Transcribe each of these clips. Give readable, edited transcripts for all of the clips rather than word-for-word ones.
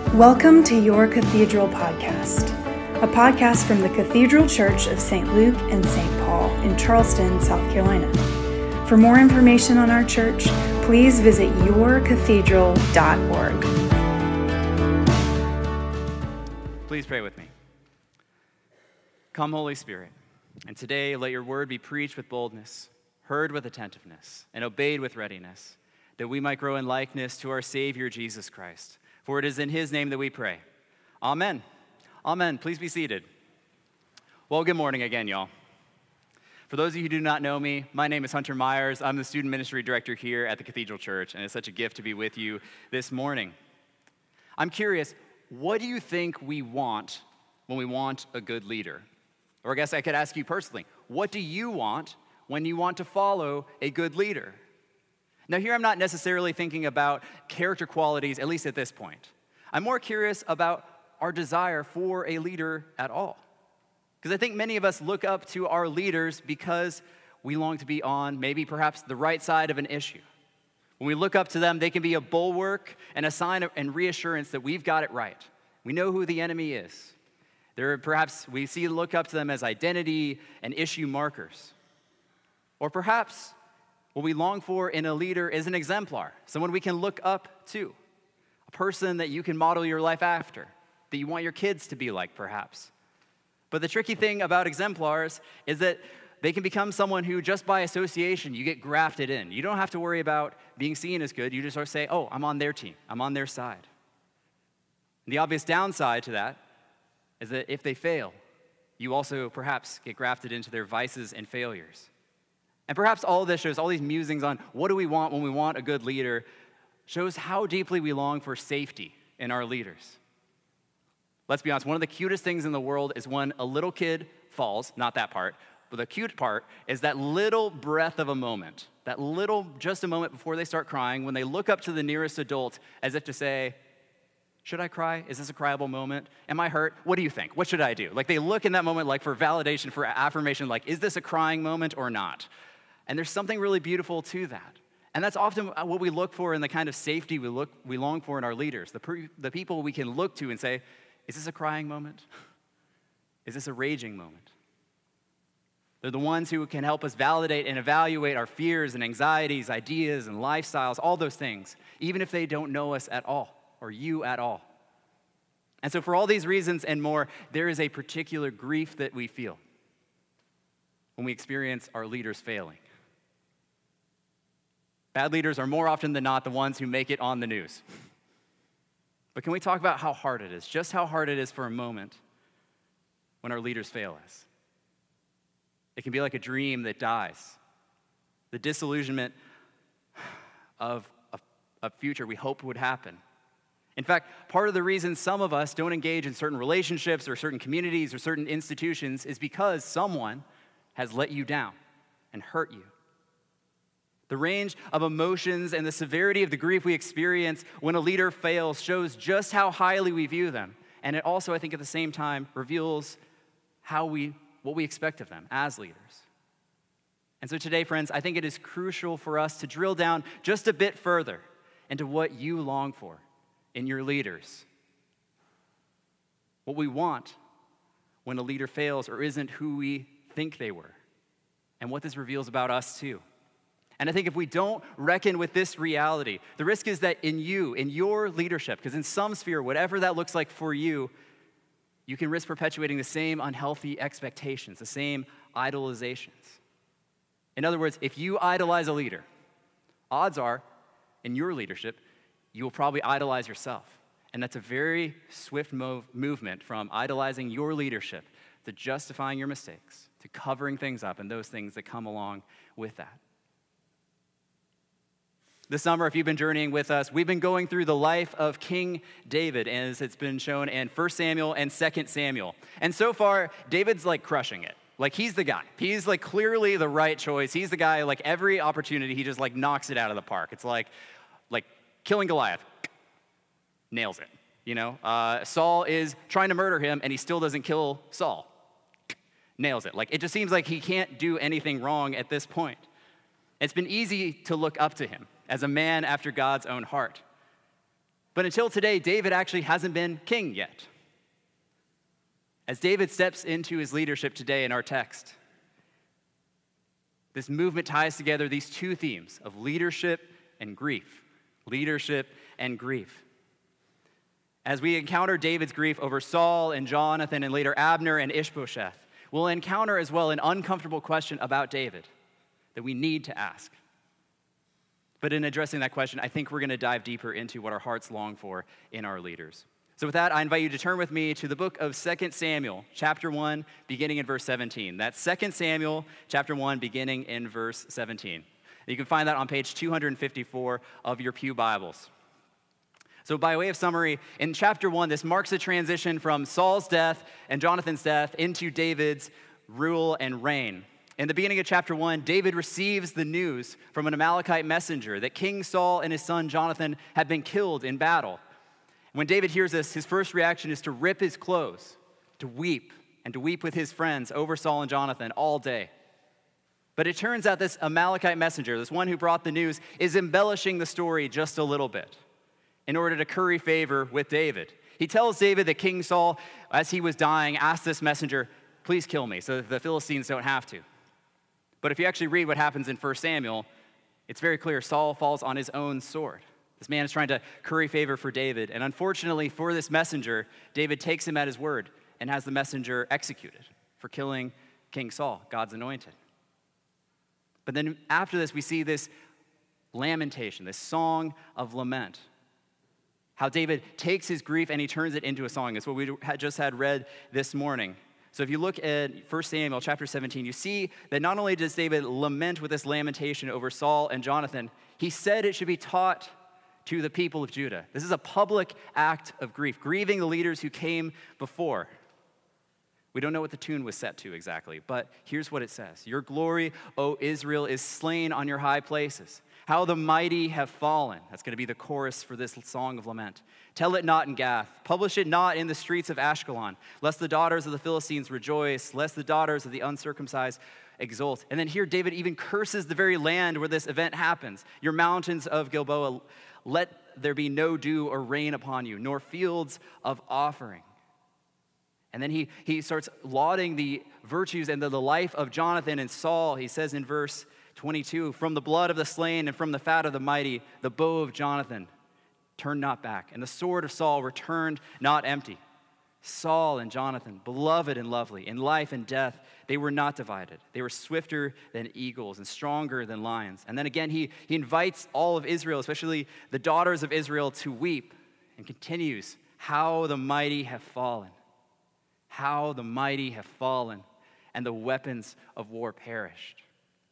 Welcome to Your Cathedral Podcast, a podcast from the Cathedral Church of St. Luke and St. Paul in Charleston, South Carolina. For more information on our church, please visit yourcathedral.org. Please pray with me. Come, Holy Spirit, and today let your word be preached with boldness, heard with attentiveness, and obeyed with readiness, that we might grow in likeness to our Savior, Jesus Christ. For it is in his name that we pray. Amen. Amen. Please be seated. Well, good morning again, y'all. For those of you who do not know me, my name is Hunter Myers. I'm the student ministry director here at the Cathedral Church, and it's such a gift to be with you this morning. I'm curious, what do you think we want when we want a good leader? Or I guess I could ask you personally, what do you want when you want to follow a good leader? Now here I'm not necessarily thinking about character qualities, at least at this point. I'm more curious about our desire for a leader at all. Because I think many of us look up to our leaders because we long to be on maybe perhaps the right side of an issue. When we look up to them, they can be a bulwark and a sign and reassurance that we've got it right. We know who the enemy is. Perhaps we look up to them as identity and issue markers. Or perhaps what we long for in a leader is an exemplar, someone we can look up to, a person that you can model your life after, that you want your kids to be like, perhaps. But the tricky thing about exemplars is that they can become someone who, just by association, you get grafted in. You don't have to worry about being seen as good. You just sort of say, oh, I'm on their team. I'm on their side. And the obvious downside to that is that if they fail, you also perhaps get grafted into their vices and failures. And perhaps all of this shows, all these musings on what do we want when we want a good leader, shows how deeply we long for safety in our leaders. Let's be honest, one of the cutest things in the world is when a little kid falls, not that part, but the cute part is that little breath of a moment, that little, just a moment before they start crying, when they look up to the nearest adult as if to say, should I cry? Is this a cryable moment? Am I hurt? What do you think? What should I do? Like they look in that moment like for validation, for affirmation, like is this a crying moment or not? And there's something really beautiful to that. And that's often what we look for in the kind of safety we long for in our leaders, the people we can look to and say, is this a crying moment? Is this a raging moment? They're the ones who can help us validate and evaluate our fears and anxieties, ideas and lifestyles, all those things, even if they don't know us at all or you at all. And so for all these reasons and more, there is a particular grief that we feel when we experience our leaders failing. Bad leaders are more often than not the ones who make it on the news. But can we talk about how hard it is, just how hard it is for a moment when our leaders fail us? It can be like a dream that dies, the disillusionment of a future we hoped would happen. In fact, part of the reason some of us don't engage in certain relationships or certain communities or certain institutions is because someone has let you down and hurt you. The range of emotions and the severity of the grief we experience when a leader fails shows just how highly we view them. And it also, I think, at the same time, reveals what we expect of them as leaders. And so today, friends, I think it is crucial for us to drill down just a bit further into what you long for in your leaders. What we want when a leader fails or isn't who we think they were. And what this reveals about us too. And I think if we don't reckon with this reality, the risk is that in your leadership, because in some sphere, whatever that looks like for you, you can risk perpetuating the same unhealthy expectations, the same idolizations. In other words, if you idolize a leader, odds are, in your leadership, you will probably idolize yourself. And that's a very swift movement from idolizing your leadership to justifying your mistakes, to covering things up and those things that come along with that. This summer, if you've been journeying with us, we've been going through the life of King David, as it's been shown in 1 Samuel and 2 Samuel. And so far, David's like crushing it. Like he's the guy. He's like clearly the right choice. He's the guy, like every opportunity, he just like knocks it out of the park. It's like killing Goliath, nails it. You know, Saul is trying to murder him and he still doesn't kill Saul. Nails it. Like it just seems like he can't do anything wrong at this point. It's been easy to look up to him as a man after God's own heart. But until today, David actually hasn't been king yet. As David steps into his leadership today in our text, this movement ties together these two themes of leadership and grief. Leadership and grief. As we encounter David's grief over Saul and Jonathan and later Abner and Ishbosheth, we'll encounter as well an uncomfortable question about David that we need to ask. But in addressing that question, I think we're going to dive deeper into what our hearts long for in our leaders. So with that, I invite you to turn with me to the book of 2 Samuel, chapter 1, beginning in verse 17. That's 2 Samuel, chapter 1, beginning in verse 17. You can find that on page 254 of your pew Bibles. So by way of summary, in chapter 1, this marks a transition from Saul's death and Jonathan's death into David's rule and reign. In the beginning of chapter 1, David receives the news from an Amalekite messenger that King Saul and his son Jonathan had been killed in battle. When David hears this, his first reaction is to rip his clothes, to weep, and to weep with his friends over Saul and Jonathan all day. But it turns out this Amalekite messenger, this one who brought the news, is embellishing the story just a little bit in order to curry favor with David. He tells David that King Saul, as he was dying, asked this messenger, "Please kill me so that the Philistines don't have to." But if you actually read what happens in 1 Samuel, it's very clear Saul falls on his own sword. This man is trying to curry favor for David. And unfortunately for this messenger, David takes him at his word and has the messenger executed for killing King Saul, God's anointed. But then after this, we see this lamentation, this song of lament. How David takes his grief and he turns it into a song. That's what we just had read this morning. So if you look at 1 Samuel chapter 17, you see that not only does David lament with this lamentation over Saul and Jonathan, he said it should be taught to the people of Judah. This is a public act of grief, grieving the leaders who came before. We don't know what the tune was set to exactly, but here's what it says. "Your glory, O Israel, is slain on your high places. How the mighty have fallen." That's going to be the chorus for this song of lament. "Tell it not in Gath. Publish it not in the streets of Ashkelon, lest the daughters of the Philistines rejoice, lest the daughters of the uncircumcised exult." And then here David even curses the very land where this event happens. "Your mountains of Gilboa, let there be no dew or rain upon you, nor fields of offering." And then he starts lauding the virtues and the life of Jonathan and Saul. He says in verse 22, "From the blood of the slain and from the fat of the mighty, the bow of Jonathan turned not back, and the sword of Saul returned not empty." Saul and Jonathan, beloved and lovely, in life and death, they were not divided. They were swifter than eagles and stronger than lions. And then again, he invites all of Israel, especially the daughters of Israel, to weep, and continues, "How the mighty have fallen. How the mighty have fallen, and the weapons of war perished."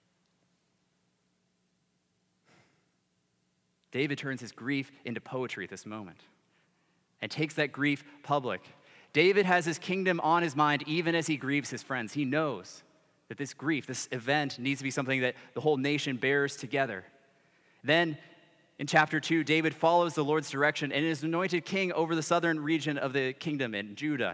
David turns his grief into poetry at this moment and takes that grief public. David has his kingdom on his mind even as he grieves his friends. He knows that this grief, this event, needs to be something that the whole nation bears together. Then in chapter 2, David follows the Lord's direction and is anointed king over the southern region of the kingdom in Judah.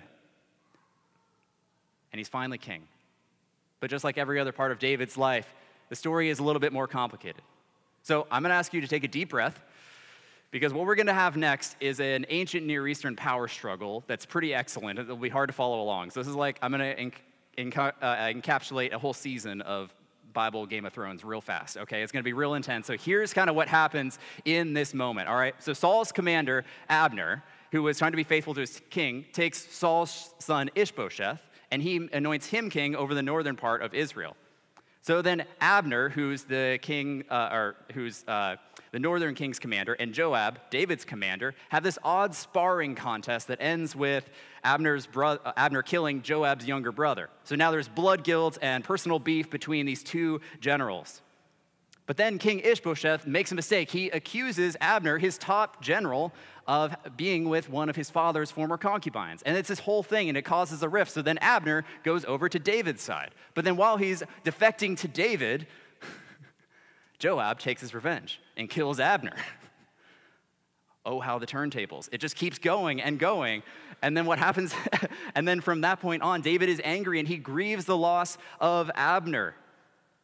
And he's finally king. But just like every other part of David's life, the story is a little bit more complicated. So I'm going to ask you to take a deep breath, because what we're going to have next is an ancient Near Eastern power struggle that's pretty excellent. It'll be hard to follow along. So this is like I'm going to encapsulate a whole season of Bible Game of Thrones real fast, okay? It's going to be real intense. So here's kind of what happens in this moment, all right? So Saul's commander, Abner, who was trying to be faithful to his king, takes Saul's son Ishbosheth, and he anoints him king over the northern part of Israel. So then Abner, who's the king, the northern king's commander, and Joab, David's commander, have this odd sparring contest that ends with Abner killing Joab's younger brother. So now there's blood guilt and personal beef between these two generals. But then King Ishbosheth makes a mistake. He accuses Abner, his top general, of being with one of his father's former concubines. And it's this whole thing, and it causes a rift. So then Abner goes over to David's side. But then while he's defecting to David, Joab takes his revenge and kills Abner. Oh, how the turntables. It just keeps going and going. And then what happens? And then from that point on, David is angry and he grieves the loss of Abner.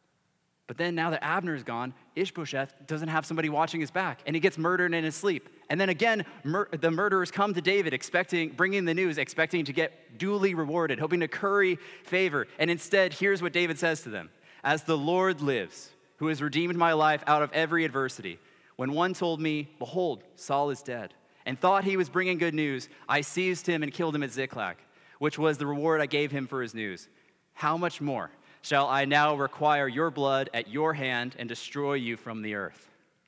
But then now that Abner is gone, Ishbosheth doesn't have somebody watching his back, and he gets murdered in his sleep. And then again, the murderers come to David bringing the news, expecting to get duly rewarded, hoping to curry favor. And instead, here's what David says to them. As the Lord lives, who has redeemed my life out of every adversity, when one told me, behold, Saul is dead, and thought he was bringing good news, I seized him and killed him at Ziklag, which was the reward I gave him for his news. How much more shall I now require your blood at your hand and destroy you from the earth?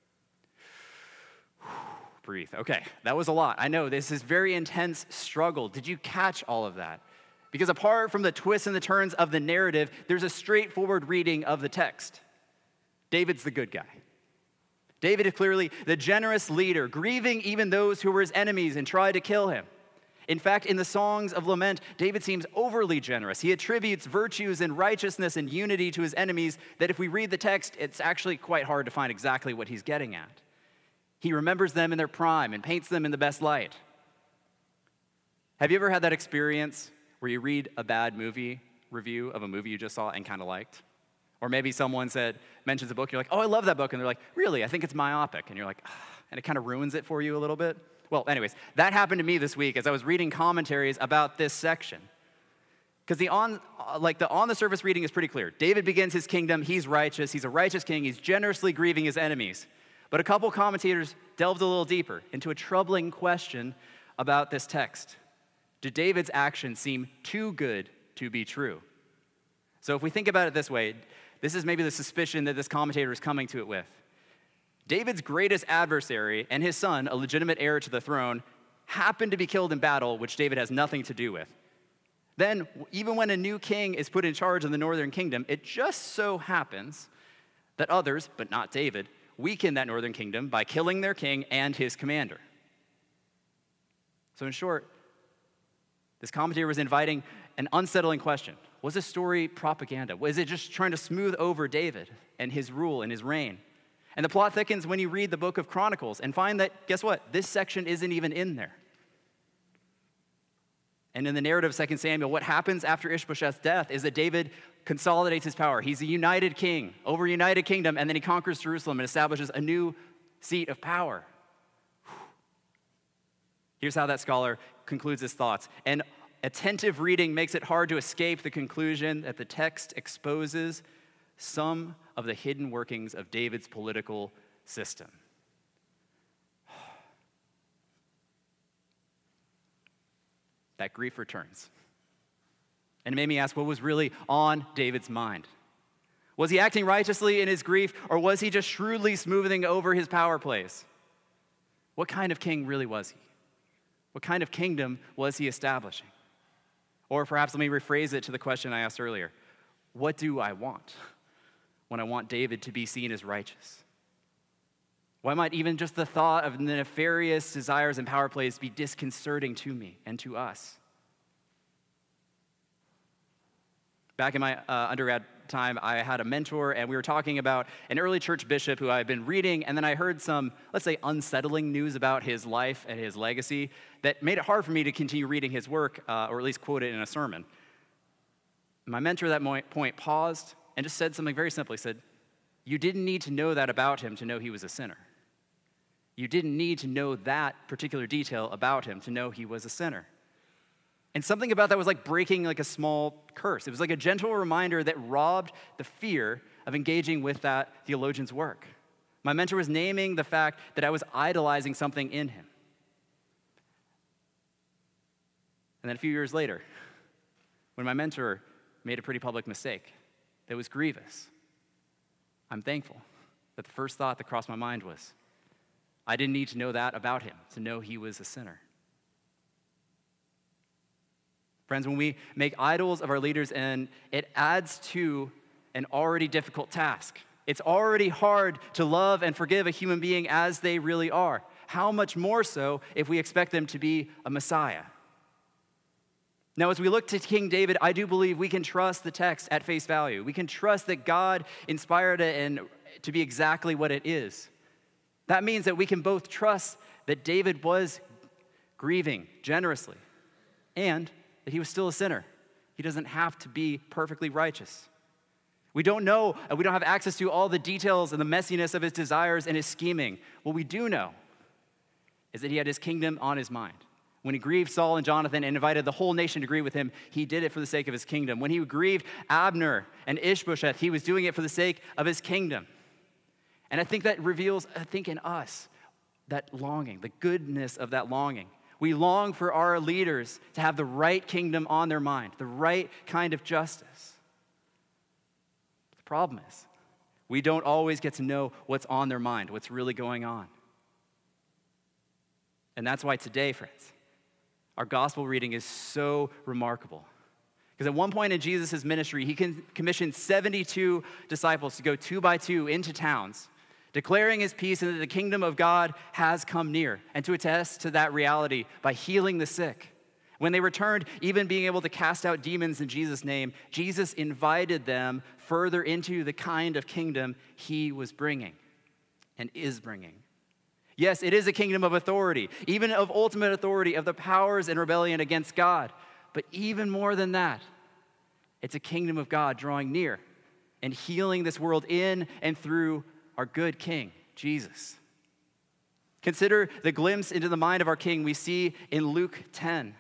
Breathe. Okay, that was a lot. I know this is very intense struggle. Did you catch all of that? Because apart from the twists and the turns of the narrative, there's a straightforward reading of the text. David's the good guy. David is clearly the generous leader, grieving even those who were his enemies and tried to kill him. In fact, in the Songs of Lament, David seems overly generous. He attributes virtues and righteousness and unity to his enemies that if we read the text, it's actually quite hard to find exactly what he's getting at. He remembers them in their prime and paints them in the best light. Have you ever had that experience where you read a bad movie review of a movie you just saw and kind of liked? Or maybe someone mentions a book, you're like, oh, I love that book. And they're like, really? I think it's myopic. And you're like, and it kind of ruins it for you a little bit. Well, anyways, that happened to me this week as I was reading commentaries about this section. Because the on-the-surface reading is pretty clear. David begins his kingdom. He's righteous. He's a righteous king. He's generously grieving his enemies. But a couple commentators delved a little deeper into a troubling question about this text. Did David's actions seem too good to be true? So if we think about it this way, this is maybe the suspicion that this commentator is coming to it with. David's greatest adversary and his son, a legitimate heir to the throne, happened to be killed in battle, which David has nothing to do with. Then, even when a new king is put in charge of the northern kingdom, it just so happens that others, but not David, weaken that northern kingdom by killing their king and his commander. So in short, this commentator was inviting an unsettling question. Was this story propaganda? Was it just trying to smooth over David and his rule and his reign? And the plot thickens when you read the book of Chronicles and find that, guess what? This section isn't even in there. And in the narrative of 2 Samuel, what happens after Ishbosheth's death is that David consolidates his power. He's a united king over a united kingdom, and then he conquers Jerusalem and establishes a new seat of power. Here's how that scholar concludes his thoughts. And attentive reading makes it hard to escape the conclusion that the text exposes some of the hidden workings of David's political system. That grief returns. And it made me ask, what was really on David's mind? Was he acting righteously in his grief, or was he just shrewdly smoothing over his power plays? What kind of king really was he? What kind of kingdom was he establishing? Or perhaps let me rephrase it to the question I asked earlier. What do I want when I want David to be seen as righteous? Why might even just the thought of the nefarious desires and power plays be disconcerting to me and to us? Back in my undergrad time, I had a mentor, and we were talking about an early church bishop who I had been reading, and then I heard some, let's say, unsettling news about his life and his legacy that made it hard for me to continue reading his work, or at least quote it in a sermon. My mentor at that point paused and just said something very simple. He said, you didn't need to know that about him to know he was a sinner. You didn't need to know that particular detail about him to know he was a sinner. And something about that was like breaking like a small curse. It was like a gentle reminder that robbed the fear of engaging with that theologian's work. My mentor was naming the fact that I was idolizing something in him. And then a few years later, when my mentor made a pretty public mistake that was grievous, I'm thankful that the first thought that crossed my mind was, I didn't need to know that about him to know he was a sinner. Friends, when we make idols of our leaders, and it adds to an already difficult task. It's already hard to love and forgive a human being as they really are. How much more so if we expect them to be a Messiah? Now, as we look to King David, I do believe we can trust the text at face value. We can trust that God inspired it and to be exactly what it is. That means that we can both trust that David was grieving generously and that he was still a sinner. He doesn't have to be perfectly righteous. We don't know, we don't have access to all the details and the messiness of his desires and his scheming. What we do know is that he had his kingdom on his mind. When he grieved Saul and Jonathan and invited the whole nation to grieve with him, he did it for the sake of his kingdom. When he grieved Abner and Ishbosheth, he was doing it for the sake of his kingdom. And I think that reveals, in us, that longing, the goodness of that longing. We long for our leaders to have the right kingdom on their mind, the right kind of justice. The problem is, we don't always get to know what's on their mind, what's really going on. And that's why today, friends, our gospel reading is so remarkable. Because at one point in Jesus' ministry, he commissioned 72 disciples to go 2 by 2 into towns, declaring his peace and that the kingdom of God has come near, and to attest to that reality by healing the sick. When they returned, even being able to cast out demons in Jesus' name, Jesus invited them further into the kind of kingdom he was bringing and is bringing. Yes, it is a kingdom of authority, even of ultimate authority, of the powers and rebellion against God. But even more than that, it's a kingdom of God drawing near and healing this world in and through our good King, Jesus. Consider the glimpse into the mind of our King we see in Luke 10.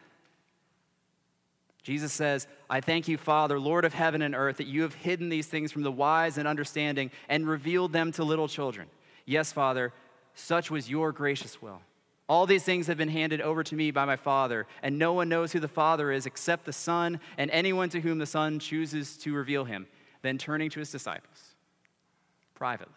Jesus says, I thank you, Father, Lord of heaven and earth, that you have hidden these things from the wise and understanding and revealed them to little children. Yes, Father, such was your gracious will. All these things have been handed over to me by my Father, and no one knows who the Father is except the Son and anyone to whom the Son chooses to reveal him. Then turning to his disciples, privately,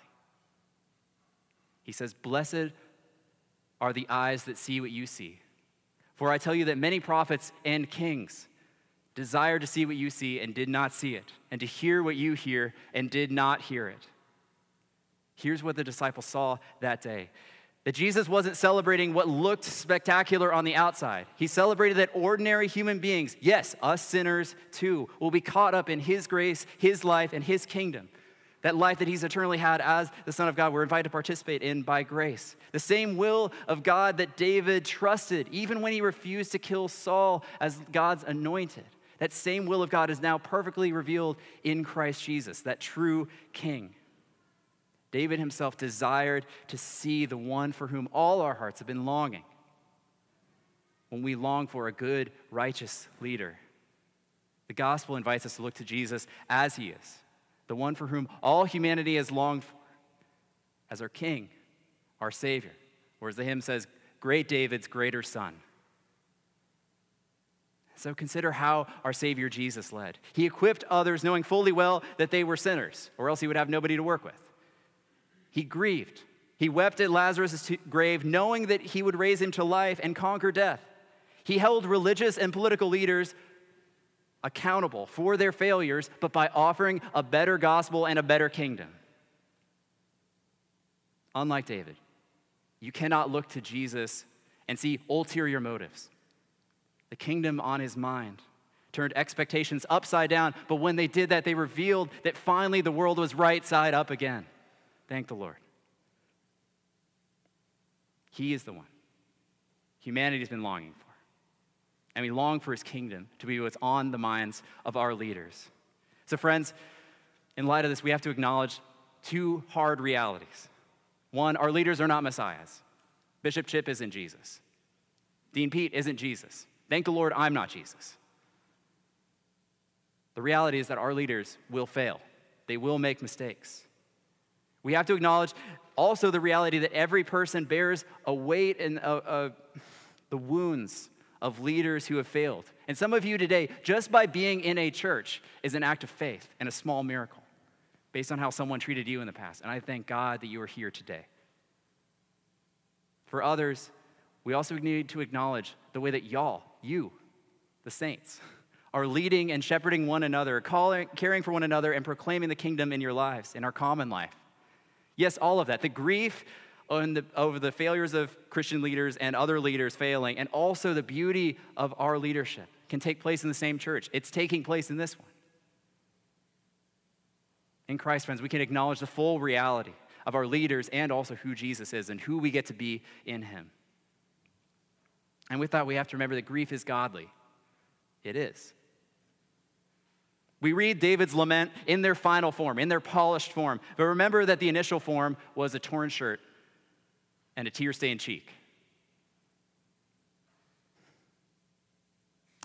he says, blessed are the eyes that see what you see. For I tell you that many prophets and kings desired to see what you see and did not see it, and to hear what you hear and did not hear it. Here's what the disciples saw that day. That Jesus wasn't celebrating what looked spectacular on the outside. He celebrated that ordinary human beings, yes, us sinners too, will be caught up in his grace, his life, and his kingdom. That life that he's eternally had as the Son of God, we're invited to participate in by grace. The same will of God that David trusted, even when he refused to kill Saul as God's anointed. That same will of God is now perfectly revealed in Christ Jesus, that true King. David himself desired to see the one for whom all our hearts have been longing. When we long for a good, righteous leader, the gospel invites us to look to Jesus as he is, the one for whom all humanity has longed for, as our King, our Savior, or as the hymn says, great David's greater son. So consider how our Savior Jesus led. He equipped others knowing fully well that they were sinners, or else he would have nobody to work with. He grieved. He wept at Lazarus' grave, knowing that he would raise him to life and conquer death. He held religious and political leaders accountable for their failures, but by offering a better gospel and a better kingdom. Unlike David, you cannot look to Jesus and see ulterior motives. The kingdom on his mind turned expectations upside down, but when they did that, they revealed that finally the world was right side up again. Thank the Lord. He is the one humanity's been longing for. And we long for his kingdom to be what's on the minds of our leaders. So friends, in light of this, we have to acknowledge two hard realities. One, our leaders are not messiahs. Bishop Chip isn't Jesus. Dean Pete isn't Jesus. Thank the Lord, I'm not Jesus. The reality is that our leaders will fail. They will make mistakes. We have to acknowledge also the reality that every person bears a weight and the wounds of leaders who have failed. And some of you today, just by being in a church, is an act of faith and a small miracle based on how someone treated you in the past. And I thank God that you are here today. For others, we also need to acknowledge the way that you, the saints, are leading and shepherding one another, caring for one another, and proclaiming the kingdom in your lives, in our common life. Yes, all of that. The grief over the failures of Christian leaders and other leaders failing, and also the beauty of our leadership can take place in the same church. It's taking place in this one. In Christ, friends, we can acknowledge the full reality of our leaders and also who Jesus is and who we get to be in him. And with that, we have to remember that grief is godly. It is. We read David's lament in their final form, in their polished form. But remember that the initial form was a torn shirt and a tear-stained cheek.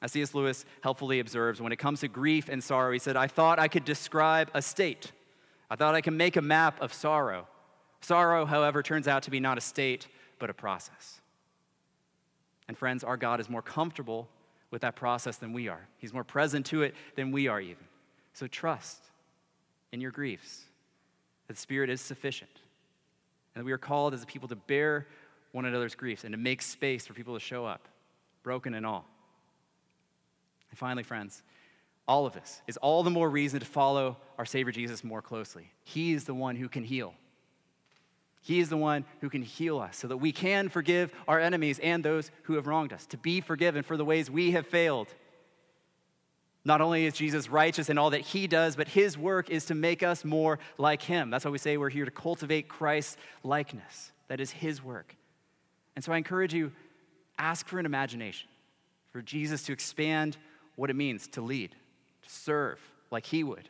As C.S. Lewis helpfully observes, when it comes to grief and sorrow, he said, I thought I could describe a state. I thought I could make a map of sorrow. Sorrow, however, turns out to be not a state, but a process. And friends, our God is more comfortable with that process than we are. He's more present to it than we are even. So trust in your griefs that the Spirit is sufficient, and that we are called as a people to bear one another's griefs and to make space for people to show up, broken and all. And finally, friends, all of this is all the more reason to follow our Savior Jesus more closely. He is the one who can heal. He is the one who can heal us so that we can forgive our enemies and those who have wronged us, to be forgiven for the ways we have failed. Not only is Jesus righteous in all that he does, but his work is to make us more like him. That's why we say we're here to cultivate Christ's likeness. That is his work. And so I encourage you, ask for an imagination, for Jesus to expand what it means to lead, to serve like he would.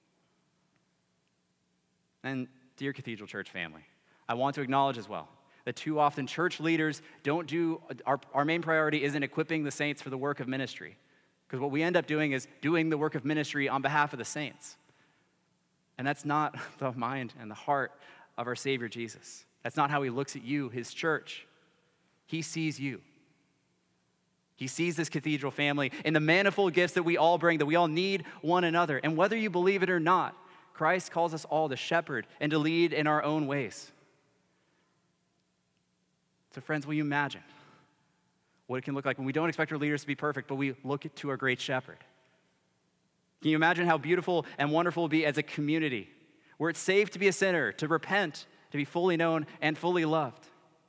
And dear Cathedral Church family, I want to acknowledge as well that too often church leaders don't do, our main priority isn't equipping the saints for the work of ministry. Because what we end up doing is doing the work of ministry on behalf of the saints. And that's not the mind and the heart of our Savior Jesus. That's not how he looks at you, his church. He sees you. He sees this cathedral family in the manifold gifts that we all bring, that we all need one another. And whether you believe it or not, Christ calls us all to shepherd and to lead in our own ways. So friends, will you imagine what it can look like when we don't expect our leaders to be perfect, but we look to our great shepherd? Can you imagine how beautiful and wonderful it will be as a community where it's safe to be a sinner, to repent, to be fully known and fully loved?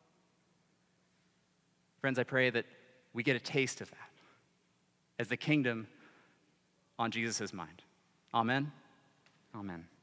Friends, I pray that we get a taste of that as the kingdom on Jesus' mind. Amen. Amen.